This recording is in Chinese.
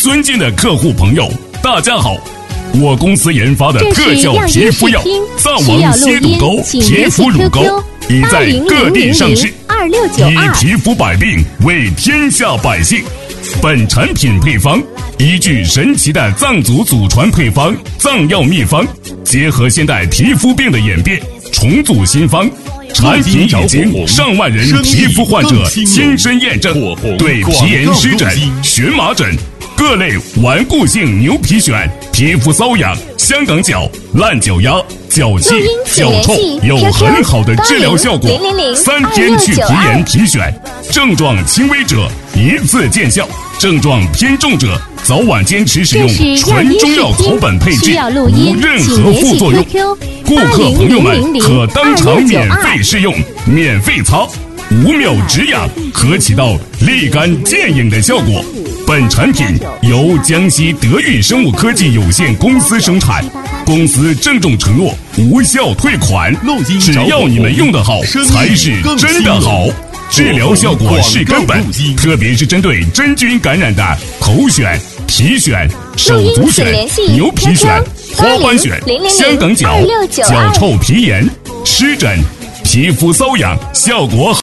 尊敬的客户朋友，大家好，我公司研发的特效皮肤药藏王蝎肚沟皮肤乳膏已在各地上市，以皮肤百病为天下百姓。本产品配方依据神奇的藏族祖传配方藏药秘方，结合现代皮肤病的演变，重组新方。产品已经上万人皮肤患者亲身验证，对皮炎湿疹、荨麻疹、各类顽固性牛皮癣、皮肤瘙痒、香港脚、烂脚丫、脚气、脚臭有很好的治疗效果，3天去皮炎皮癣，症状轻微者一次见效，症状偏重者早晚坚持使用纯中药草本配制，无任何副作用。顾客朋友们可当场免费试用，免费擦，5秒止痒，可起到立竿见影的效果。本产品由江西德裕生物科技有限公司生产，公司郑重承诺无效退款，只要你们用得好，才是真的好。治疗效果是根本，特别是针对真菌感染的口癣、皮癣、手足癣、牛皮癣、花斑癣、香港脚、脚臭皮炎、湿疹、皮肤瘙痒，效果好。